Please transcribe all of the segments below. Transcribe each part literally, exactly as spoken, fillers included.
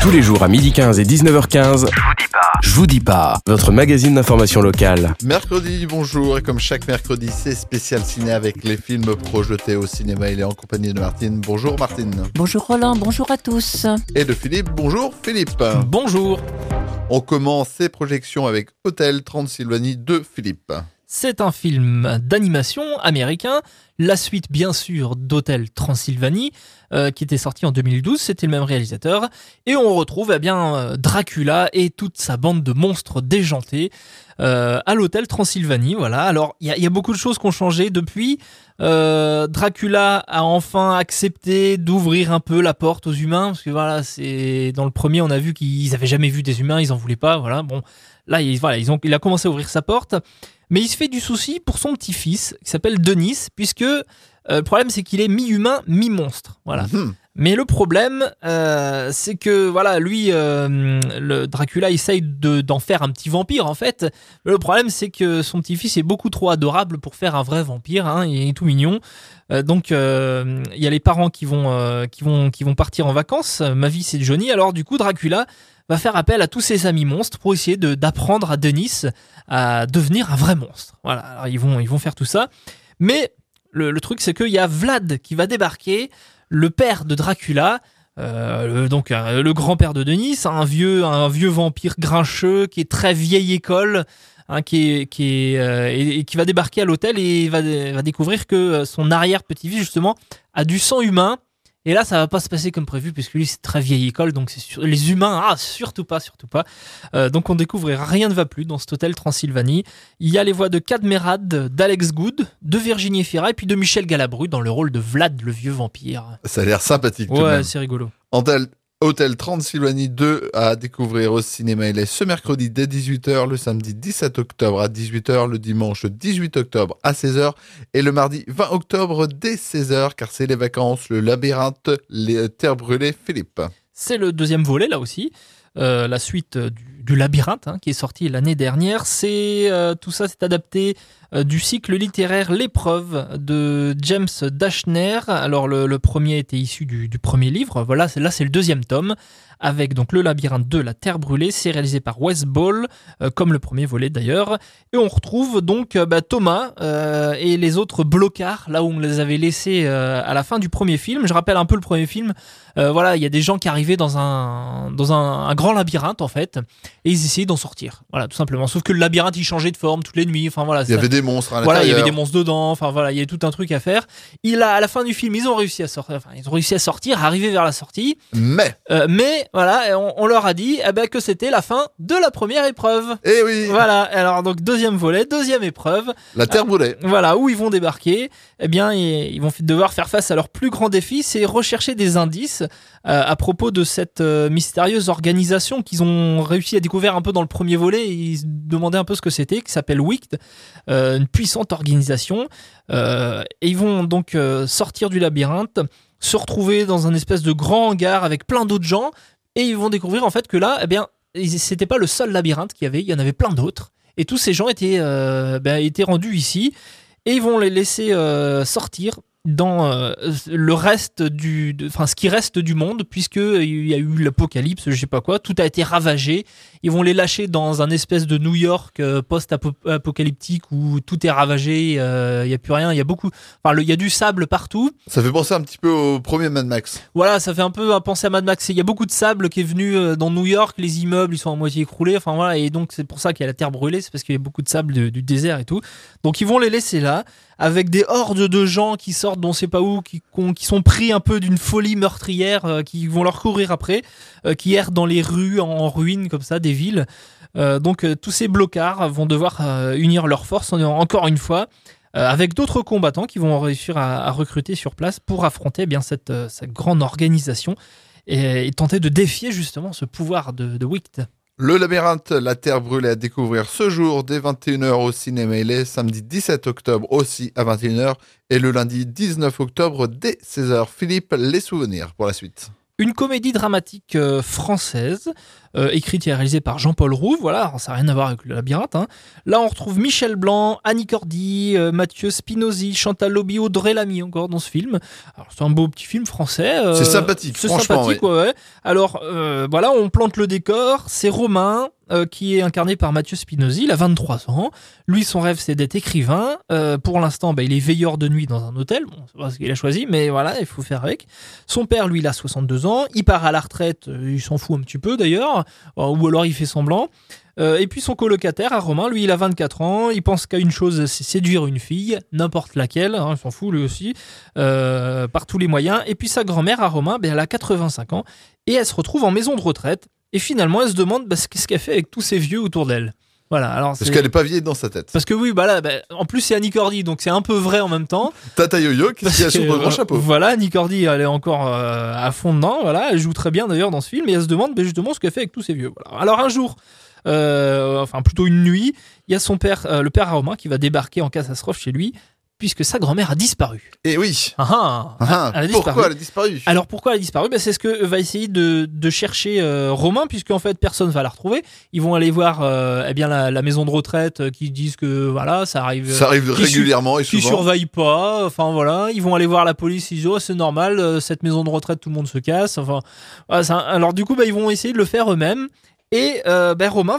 Tous les jours à midi quinze et dix-neuf heures quinze, je vous dis pas. Je vous dis pas, votre magazine d'information locale. Mercredi, bonjour, et comme chaque mercredi, c'est spécial ciné avec les films projetés au cinéma. Il est en compagnie de Martine. Bonjour Martine. Bonjour Roland, bonjour à tous. Et de Philippe. Bonjour Philippe. Bonjour. On commence ces projections avec Hôtel Transylvanie de Philippe. C'est un film d'animation américain, la suite bien sûr d'Hôtel Transylvanie, euh, qui était sorti en deux mille douze, c'était le même réalisateur, et on retrouve eh bien Dracula et toute sa bande de monstres déjantés euh, à l'Hôtel Transylvanie. Voilà. Alors il y, y a beaucoup de choses qui ont changé depuis. Euh, Dracula a enfin accepté d'ouvrir un peu la porte aux humains, parce que voilà, c'est dans le premier on a vu qu'ils avaient jamais vu des humains, ils en voulaient pas. Voilà. Bon, là il, voilà, ils ont, il a commencé à ouvrir sa porte. Mais il se fait du souci pour son petit-fils, qui s'appelle Denis, puisque euh, le problème, c'est qu'il est mi-humain, mi-monstre. Voilà. Mmh. Mais le problème, euh, c'est que voilà, lui, euh, le Dracula essaye de, d'en faire un petit vampire, en fait. Le problème, c'est que son petit-fils est beaucoup trop adorable pour faire un vrai vampire, hein, il est tout mignon. Euh, donc, il euh, y a les parents qui vont, euh, qui vont, qui vont partir en vacances. Ma vie, c'est Johnny. Alors, du coup, Dracula va faire appel à tous ses amis monstres pour essayer de, d'apprendre à Denis à devenir un vrai monstre. Voilà, alors ils vont, ils vont faire tout ça. Mais le, le truc, c'est qu'il y a Vlad qui va débarquer, le père de Dracula, euh, le, donc euh, le grand-père de Denis, un vieux, un vieux vampire grincheux qui est très vieille école, hein, qui, est, qui, est, euh, et, et qui va débarquer à l'hôtel et va, va découvrir que son arrière-petit-fils, justement, a du sang humain. Et là, ça va pas se passer comme prévu, puisque lui, c'est très vieille école, donc c'est sûr, les humains, ah, surtout pas, surtout pas. Euh, donc on découvrira rien ne va plus dans cet hôtel Transylvanie. Il y a les voix de Cadmerade, d'Alex Good, de Virginie Efira, et puis de Michel Galabru dans le rôle de Vlad, le vieux vampire. Ça a l'air sympathique. Tout ouais, de même. C'est rigolo. Hôtel, Hôtel Transylvanie deux à découvrir au cinéma. Il est ce mercredi dès dix-huit heures, le samedi dix-sept octobre à dix-huit heures, le dimanche dix-huit octobre à seize heures et le mardi vingt octobre dès seize heures, car c'est les vacances, le labyrinthe, les terres brûlées. Philippe. C'est le deuxième volet là aussi. Euh, la suite du, du labyrinthe hein, qui est sorti l'année dernière. C'est, euh, tout ça c'est adapté euh, du cycle littéraire L'épreuve de James Dashner. Alors le, le premier était issu du, du premier livre. Voilà, c'est, là c'est le deuxième tome avec donc le labyrinthe deux, la terre brûlée. C'est réalisé par Wes Ball, euh, comme le premier volet d'ailleurs. Et on retrouve donc euh, bah, Thomas euh, et les autres blocards là où on les avait laissés euh, à la fin du premier film. Je rappelle un peu le premier film. Euh, voilà, il y a des gens qui arrivaient dans un dans un, un grand labyrinthe en fait, et ils essayaient d'en sortir. Voilà, tout simplement. Sauf que le labyrinthe il changeait de forme toutes les nuits. Enfin voilà. Il y avait des monstres à l'intérieur. Voilà, il y avait des monstres dedans. Enfin voilà, il y avait tout un truc à faire. Il a à la fin du film, ils ont réussi à sortir. Enfin, ils ont réussi à sortir, à arriver vers la sortie. Mais euh, mais voilà, on, on leur a dit eh ben que c'était la fin de la première épreuve. Eh oui. Voilà. Alors donc deuxième volet, deuxième épreuve. La terre brûlée. Euh, voilà, où ils vont débarquer. Eh bien, ils vont devoir faire face à leur plus grand défi, c'est rechercher des indices. Euh, à propos de cette euh, mystérieuse organisation qu'ils ont réussi à découvrir un peu dans le premier volet, ils se demandaient un peu ce que c'était, qui s'appelle Wicked, euh, une puissante organisation. Euh, et ils vont donc euh, sortir du labyrinthe, se retrouver dans un espèce de grand hangar avec plein d'autres gens, et ils vont découvrir en fait que là, eh bien, c'était pas le seul labyrinthe qu'il y avait, il y en avait plein d'autres. Et tous ces gens étaient, euh, ben, étaient rendus ici, et ils vont les laisser euh, sortir dans euh, le reste du, enfin ce qui reste du monde, puisque il y a eu l'apocalypse, je sais pas quoi, tout a été ravagé. Ils vont les lâcher dans un espèce de New York euh, post-apocalyptique où tout est ravagé, euh, il y a plus rien, il y a beaucoup, enfin il y a du sable partout. Ça fait penser un petit peu au premier Mad Max. Voilà, ça fait un peu penser à Mad Max. Il y a beaucoup de sable qui est venu euh, dans New York, les immeubles ils sont à moitié écroulés, enfin voilà, et donc c'est pour ça qu'il y a la terre brûlée, c'est parce qu'il y a beaucoup de sable de, du désert et tout. Donc ils vont les laisser là, avec des hordes de gens qui sortent d'on sait pas où, qui, qui sont pris un peu d'une folie meurtrière, euh, qui vont leur courir après, euh, qui errent dans les rues en, en ruine comme ça, des villes. Euh, donc euh, tous ces blocards vont devoir euh, unir leurs forces, encore une fois, euh, avec d'autres combattants qui vont réussir à, à recruter sur place pour affronter eh bien cette, euh, cette grande organisation et, et tenter de défier justement ce pouvoir de, de Wicked. Le labyrinthe, la terre brûlée à découvrir ce jour dès vingt et une heures au cinéma. Il est samedi dix-sept octobre aussi à vingt et une heures et le lundi dix-neuf octobre dès seize heures. Philippe, les souvenirs pour la suite. Une comédie dramatique euh, française euh, écrite et réalisée par Jean-Paul Rouve. Voilà, alors, ça n'a rien à voir avec le labyrinthe. Hein. Là, on retrouve Michel Blanc, Annie Cordy, euh, Mathieu Spinozzi, Chantal Lobby, Audrey Lamy encore dans ce film. Alors, c'est un beau petit film français. Euh, c'est sympathique, c'est franchement. sympathique, Oui. ouais, ouais. Alors, euh, voilà, on plante le décor. C'est Romain, euh, qui est incarné par Mathieu Spinozzi. Il a vingt-trois ans. Lui, son rêve, c'est d'être écrivain. Euh, pour l'instant, bah, il est veilleur de nuit dans un hôtel. Bon, c'est pas ce qu'il a choisi, mais voilà, il faut faire avec. Son père, lui, il a soixante-deux ans. Il part à la retraite. Euh, il s'en fout un petit peu, d'ailleurs. Euh, ou alors, il fait semblant. Euh, et puis, son colocataire, à Romain, lui, il a vingt-quatre ans. Il pense qu'à une chose, c'est séduire une fille, n'importe laquelle. Hein, il s'en fout, lui aussi. Euh, par tous les moyens. Et puis, sa grand-mère, à Romain, bah, elle a quatre-vingt-cinq ans. Et elle se retrouve en maison de retraite. Et finalement, elle se demande bah, qu'est-ce qu'elle fait avec tous ces vieux autour d'elle. Voilà, alors Parce c'est... qu'elle n'est pas vieille dans sa tête. Parce que oui, bah là, bah, en plus c'est Annie Cordy, donc c'est un peu vrai en même temps. Tata Yo-Yo, qu'est-ce qu'il y a sur que, le grand euh, chapeau. Voilà, Annie Cordy, elle est encore euh, à fond dedans. Voilà, elle joue très bien d'ailleurs dans ce film, et elle se demande bah, justement ce qu'elle fait avec tous ces vieux. Voilà. Alors un jour, euh, enfin plutôt une nuit, il y a son père, euh, le père Romain, qui va débarquer en catastrophe chez lui, puisque sa grand-mère a disparu. Et oui. Ah, ah, Ah, elle a disparu. pourquoi elle a disparu? Alors pourquoi elle a disparu bah, c'est ce que va essayer de, de chercher euh, Romain, puisqu'en fait personne va la retrouver. Ils vont aller voir euh, eh bien la, la maison de retraite euh, qui disent que voilà ça arrive. Ça arrive qui régulièrement et Qui souvent. surveille pas. Enfin voilà, ils vont aller voir la police. Ils disent oh c'est normal, euh, cette maison de retraite tout le monde se casse. Enfin voilà, ça, alors du coup bah, ils vont essayer de le faire eux-mêmes. Et euh, ben Romain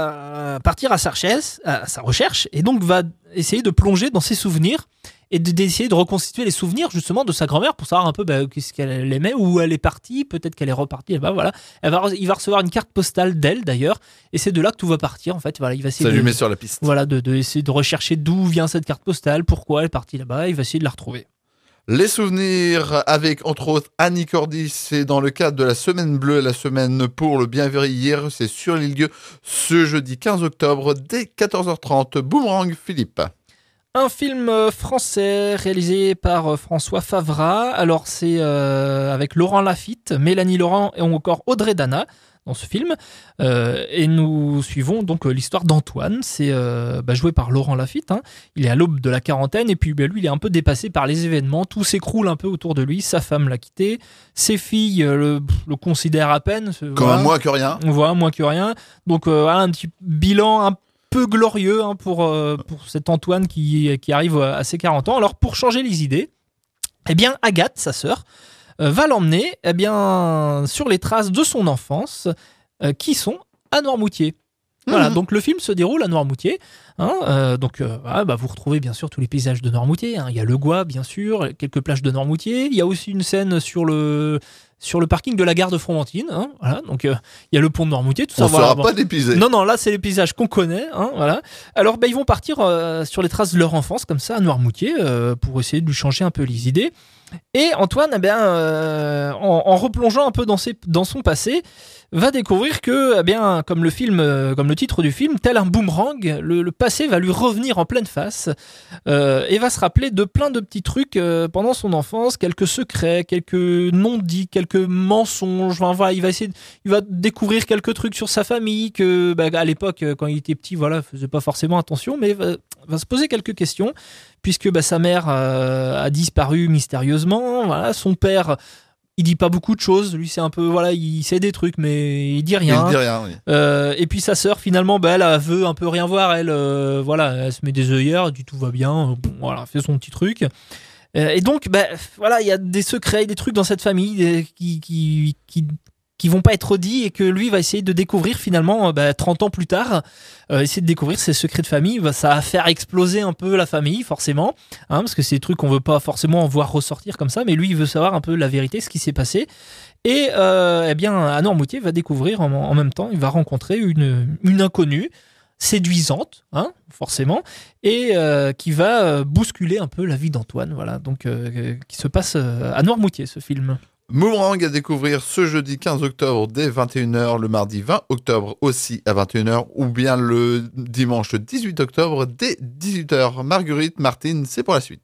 va partir à sa recherche, à sa recherche, et donc va essayer de plonger dans ses souvenirs et de- d'essayer de reconstituer les souvenirs justement de sa grand-mère pour savoir un peu ben, qu'est-ce qu'elle aimait, où elle est partie, peut-être qu'elle est repartie. Et ben voilà, elle va, il va recevoir une carte postale d'elle d'ailleurs, et c'est de là que tout va partir en fait. Voilà, il va essayer Ça de, lui met sur la piste. voilà, de, de essayer de rechercher d'où vient cette carte postale, pourquoi elle est partie là-bas. Il va essayer de la retrouver. Les souvenirs avec, entre autres, Annie Cordy, c'est dans le cadre de la Semaine Bleue, la semaine pour le bienveillir. C'est sur l'île-Dieu ce jeudi quinze octobre dès quatorze heures trente. Boomerang, Philippe. Un film euh, français réalisé par euh, François Favra. Alors c'est euh, avec Laurent Lafitte, Mélanie Laurent et encore Audrey Dana dans ce film. Euh, et nous suivons donc euh, l'histoire d'Antoine. C'est euh, bah, joué par Laurent Lafitte. Hein. Il est à l'aube de la quarantaine et puis bah, lui il est un peu dépassé par les événements. Tout s'écroule un peu autour de lui. Sa femme l'a quitté. Ses filles euh, le, le considèrent à peine. Comme Voilà. moins que rien. On voit moins que rien. Donc euh, voilà, un petit bilan un peu glorieux hein, pour, euh, pour cet Antoine qui, qui arrive à ses quarante ans. Alors pour changer les idées, eh bien Agathe, sa sœur, euh, va l'emmener eh bien, sur les traces de son enfance euh, qui sont à Noirmoutier. Voilà, Mhm. donc le film se déroule à Noirmoutier. Hein, euh, donc euh, voilà, bah, vous retrouvez bien sûr tous les paysages de Noirmoutier. Hein. Il y a le Gois, bien sûr, quelques plages de Noirmoutier. Il y a aussi une scène sur le, sur le parking de la gare de Fromentine. Hein, voilà, donc euh, il y a le pont de Noirmoutier, tout ça. On ne voilà, fera bon. pas d'épisode. Non, non, là, c'est les paysages qu'on connaît. Hein, voilà. Alors, bah, ils vont partir euh, sur les traces de leur enfance, comme ça, à Noirmoutier, euh, pour essayer de lui changer un peu les idées. Et Antoine, eh bien, euh, en, en replongeant un peu dans, ses, dans son passé, va découvrir que, eh bien, comme le film, euh, comme le titre du film, tel un boomerang, le, le passé va lui revenir en pleine face euh, et va se rappeler de plein de petits trucs euh, pendant son enfance, quelques secrets, quelques non-dits, quelques mensonges. Enfin, voilà, il va essayer, de- il va découvrir quelques trucs sur sa famille que, bah, à l'époque, euh, quand il était petit, voilà, faisait pas forcément attention, mais va, va se poser quelques questions puisque bah, sa mère euh, a disparu mystérieusement. Voilà, son père. Il dit pas beaucoup de choses, lui c'est un peu voilà, il sait des trucs mais il dit Il rien. ne dit rien, oui. Euh, et puis sa sœur finalement, bah, elle, elle veut un peu rien voir, elle euh, voilà, elle se met des œillères, elle dit tout va bien, euh, bon, voilà, elle fait son petit truc. Euh, et donc bah, voilà, il y a des secrets, des trucs dans cette famille euh, qui qui qui qui vont pas être dits et que lui va essayer de découvrir finalement euh, bah, trente ans plus tard, euh, essayer de découvrir ses secrets de famille. Bah, ça va faire exploser un peu la famille forcément, hein, parce que c'est des trucs qu'on veut pas forcément voir ressortir comme ça, mais lui il veut savoir un peu la vérité, ce qui s'est passé. Et euh, eh bien à Noirmoutier va découvrir en, en même temps, il va rencontrer une, une inconnue séduisante, hein, forcément, et euh, qui va euh, bousculer un peu la vie d'Antoine, voilà, donc euh, qui se passe euh, à Noirmoutier ce film. Boomerang à découvrir ce jeudi quinze octobre dès vingt et une heures, le mardi vingt octobre aussi à vingt et une heures, ou bien le dimanche dix-huit octobre dès dix-huit heures. Marguerite, Martine, c'est pour la suite.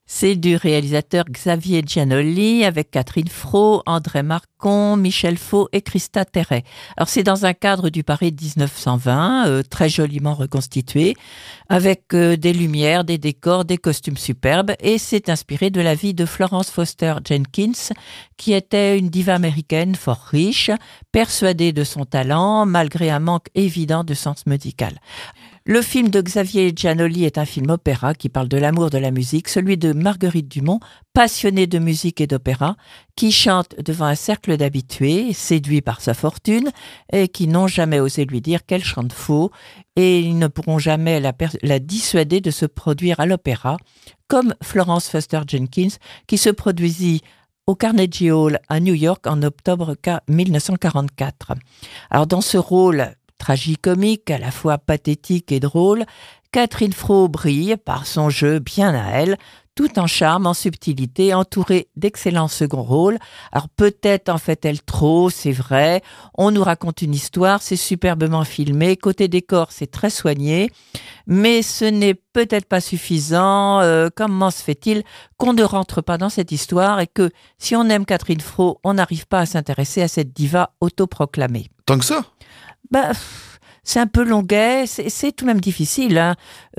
C'est du réalisateur Xavier Giannoli avec Catherine Fro, André Marcon, Michel Faux et Christa Terret. Alors c'est dans un cadre du Paris de dix-neuf cent vingt, euh, très joliment reconstitué, avec euh, des lumières, des décors, des costumes superbes, et c'est inspiré de la vie de Florence Foster Jenkins, qui était une diva américaine fort riche, persuadée de son talent, malgré un manque évident de sens musical. Le film de Xavier Giannoli est un film opéra qui parle de l'amour de la musique, celui de Marguerite Dumont, passionnée de musique et d'opéra, qui chante devant un cercle d'habitués, séduits par sa fortune, et qui n'ont jamais osé lui dire qu'elle chante faux, et ils ne pourront jamais la, per- la dissuader de se produire à l'opéra, comme Florence Foster Jenkins, qui se produisit au Carnegie Hall à New York en octobre mille neuf cent quarante-quatre. Alors dans ce rôle tragicomique, à la fois pathétique et drôle, Catherine Fro brille par son jeu bien à elle, tout en charme, en subtilité, entourée d'excellents second rôles. Alors peut-être en fait-elle trop, c'est vrai. On nous raconte une histoire, c'est superbement filmé. Côté décor, c'est très soigné. Mais ce n'est peut-être pas suffisant. Euh, comment se fait-il qu'on ne rentre pas dans cette histoire et que si on aime Catherine Fro, on n'arrive pas à s'intéresser à cette diva autoproclamée? Tant que ça? Bah, c'est un peu longuet, c'est, c'est tout de même difficile hein,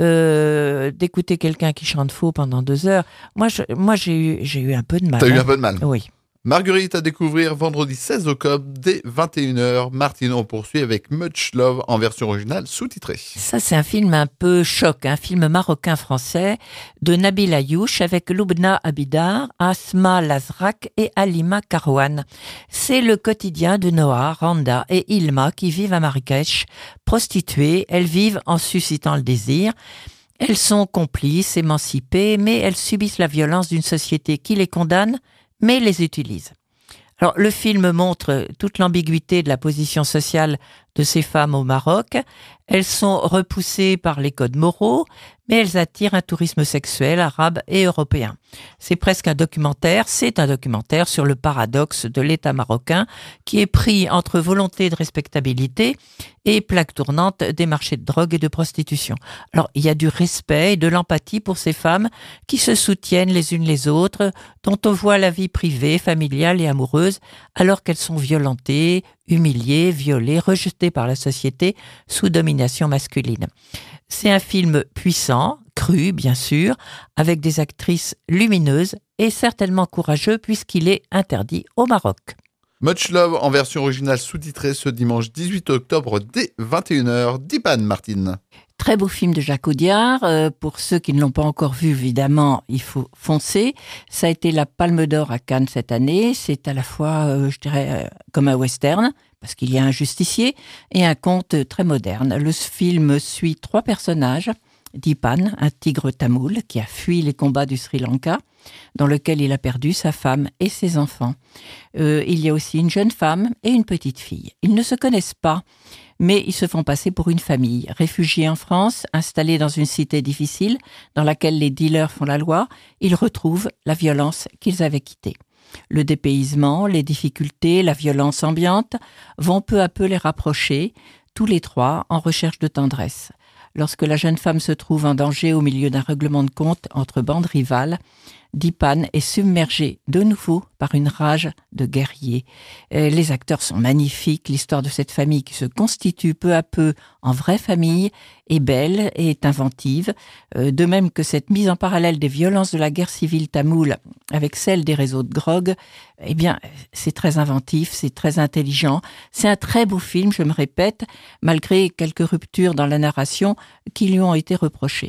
euh, d'écouter quelqu'un qui chante faux pendant deux heures. Moi, je, moi j'ai, eu, j'ai eu un peu de mal. T'as hein. eu un peu de mal? Oui. Marguerite à découvrir vendredi seize octobre dès vingt et une heures. Martine, on poursuit avec Much Love en version originale sous-titrée. Ça, c'est un film un peu choc, un film marocain-français de Nabil Ayouch avec Loubna Abidar, Asma Lazrak et Halima Karouane. C'est le quotidien de Noah, Randa et Ilma qui vivent à Marrakech. Prostituées, elles vivent en suscitant le désir. Elles sont complices, émancipées, mais elles subissent la violence d'une société qui les condamne, mais les utilise. Alors, le film montre toute l'ambiguïté de la position sociale de ces femmes au Maroc. Elles sont repoussées par les codes moraux, mais elles attirent un tourisme sexuel arabe et européen. C'est presque un documentaire, c'est un documentaire sur le paradoxe de l'État marocain qui est pris entre volonté de respectabilité et plaque tournante des marchés de drogue et de prostitution. Alors, il y a du respect et de l'empathie pour ces femmes qui se soutiennent les unes les autres, dont on voit la vie privée, familiale et amoureuse, alors qu'elles sont violentées, humiliées, violées, rejetées par la société sous domination masculine. C'est un film puissant, cru bien sûr, avec des actrices lumineuses et certainement courageux puisqu'il est interdit au Maroc. Much Love en version originale sous-titrée ce dimanche dix-huit octobre dès vingt et une heures. Dipan, Martine. Très beau film de Jacques Audiard. Euh, pour ceux qui ne l'ont pas encore vu, évidemment, il faut foncer. Ça a été la Palme d'Or à Cannes cette année. C'est à la fois, euh, je dirais, euh, comme un western, parce qu'il y a un justicier, et un conte très moderne. Le film suit trois personnages. Dipan, un tigre tamoul qui a fui les combats du Sri Lanka, dans lequel il a perdu sa femme et ses enfants. Euh, il y a aussi une jeune femme et une petite fille. Ils ne se connaissent pas, mais ils se font passer pour une famille. Réfugiés en France, installés dans une cité difficile, dans laquelle les dealers font la loi, ils retrouvent la violence qu'ils avaient quittée. Le dépaysement, les difficultés, la violence ambiante vont peu à peu les rapprocher, tous les trois en recherche de tendresse. Lorsque la jeune femme se trouve en danger au milieu d'un règlement de compte entre bandes rivales, Dipan est submergé de nouveau par une rage de guerrier. Les acteurs sont magnifiques, l'histoire de cette famille qui se constitue peu à peu en vraie famille est belle et est inventive, de même que cette mise en parallèle des violences de la guerre civile tamoule avec celle des réseaux de drogue, eh bien, c'est très inventif, c'est très intelligent, c'est un très beau film, je me répète, malgré quelques ruptures dans la narration qui lui ont été reprochées.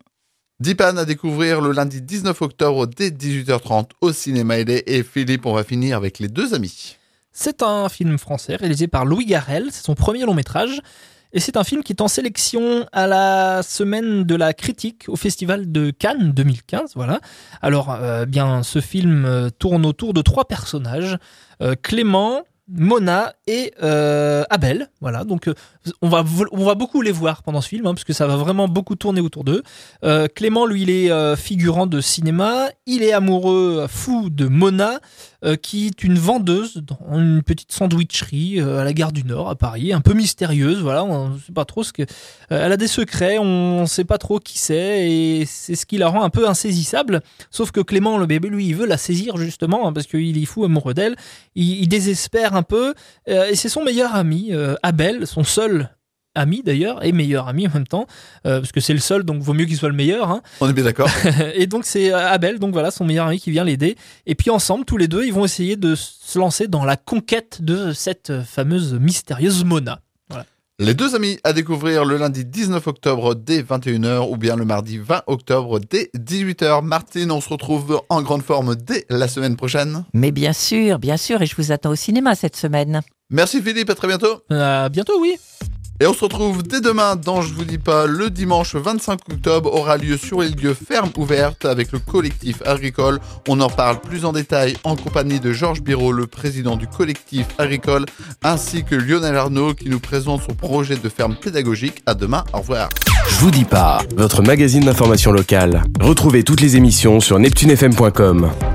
Dipan à découvrir le lundi dix-neuf octobre dès dix-huit heures trente au cinéma L A. Et Philippe, on va finir avec Les Deux Amis. C'est un film français réalisé par Louis Garrel, c'est son premier long métrage. Et c'est un film qui est en sélection à la semaine de la critique au Festival de Cannes deux mille quinze. Voilà. Alors, euh, bien, ce film euh, tourne autour de trois personnages, euh, Clément, Mona et euh, Abel. Voilà, donc euh, on va on va beaucoup les voir pendant ce film, hein, parce que ça va vraiment beaucoup tourner autour d'eux. Euh, Clément, lui, il est euh, figurant de cinéma. Il est amoureux fou de Mona. euh, qui est une vendeuse dans une petite sandwicherie euh, à la gare du Nord à Paris, un peu mystérieuse, voilà, on ne sait pas trop ce que... Euh, elle a des secrets, on ne sait pas trop qui c'est, et c'est ce qui la rend un peu insaisissable, sauf que Clément, le bébé, lui, il veut la saisir justement, hein, parce qu'il est fou amoureux d'elle, il, il désespère un peu, euh, et c'est son meilleur ami, euh, Abel, son seul ami d'ailleurs, et meilleur ami en même temps, euh, parce que c'est le seul, donc vaut mieux qu'il soit le meilleur. Hein. On est bien d'accord. Et donc c'est Abel, donc voilà, son meilleur ami qui vient l'aider. Et puis ensemble, tous les deux, ils vont essayer de se lancer dans la conquête de cette fameuse mystérieuse Mona. Voilà. Les deux amis à découvrir le lundi dix-neuf octobre dès vingt et une heures ou bien le mardi vingt octobre dès dix-huit heures. Martine, on se retrouve en grande forme dès la semaine prochaine. Mais bien sûr, bien sûr, et je vous attends au cinéma cette semaine. Merci Philippe, à très bientôt. À bientôt, oui. Et on se retrouve dès demain dans Je vous dis pas, le dimanche vingt-cinq octobre aura lieu sur les lieux Ferme Ouverte avec le collectif agricole. On en parle plus en détail en compagnie de Georges Biraud, le président du collectif agricole, ainsi que Lionel Arnaud qui nous présente son projet de ferme pédagogique. À demain, au revoir. Je vous dis pas, votre magazine d'information locale. Retrouvez toutes les émissions sur neptune f m point com.